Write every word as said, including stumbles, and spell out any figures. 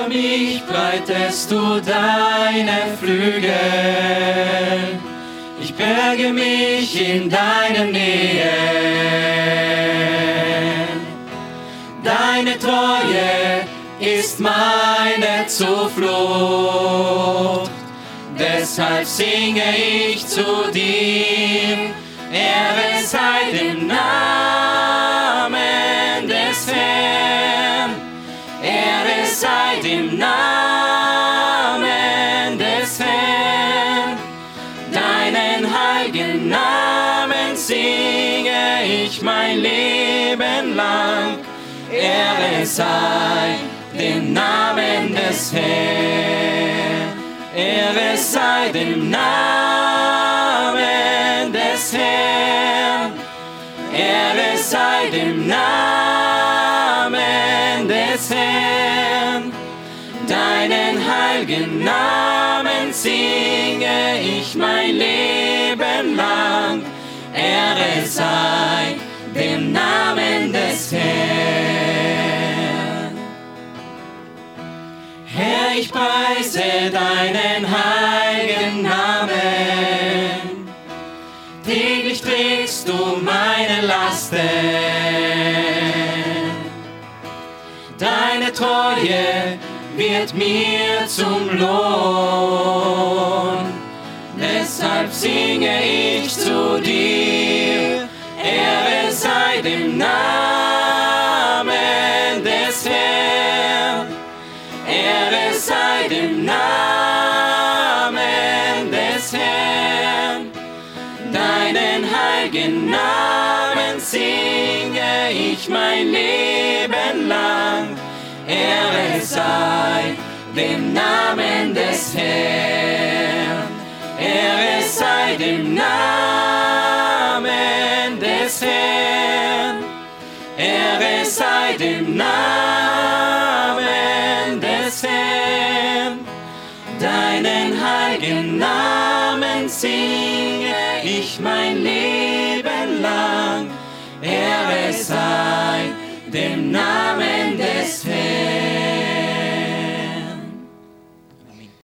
Über mich breitest du deine Flügel. Ich berge mich in deiner Nähe. Deine Treue ist meine Zuflucht. Deshalb singe ich zu dir. Ehre sei dem Namen des Herrn. Ehre sei dem Namen des Herrn. Deinen heiligen Namen singe ich mein Leben lang. Ehre sei dem Namen des Herrn. Ehre sei dem Namen des Herrn. Ehre sei dem Namen des Herrn. Deinen heiligen Namen singe ich mein Leben lang. Ehre sei dem Namen des Herrn. Herr, ich preise deinen heiligen Namen. Täglich trägst du meine Lasten. Deine Treue wird mir zum Lohn. Deshalb singe ich zu dir. Ehre sei dem Namen des Herrn. Ehre sei dem Namen des Herrn. Deinen heiligen Namen singe ich mein Leben lang. Ehre sei dem Namen des Herrn. Ehre sei dem Namen des Herrn. Ehre sei dem Namen des Herrn. Deinen heiligen Namen singe ich mein Leben lang. Ehre sei dem Namen des Herrn.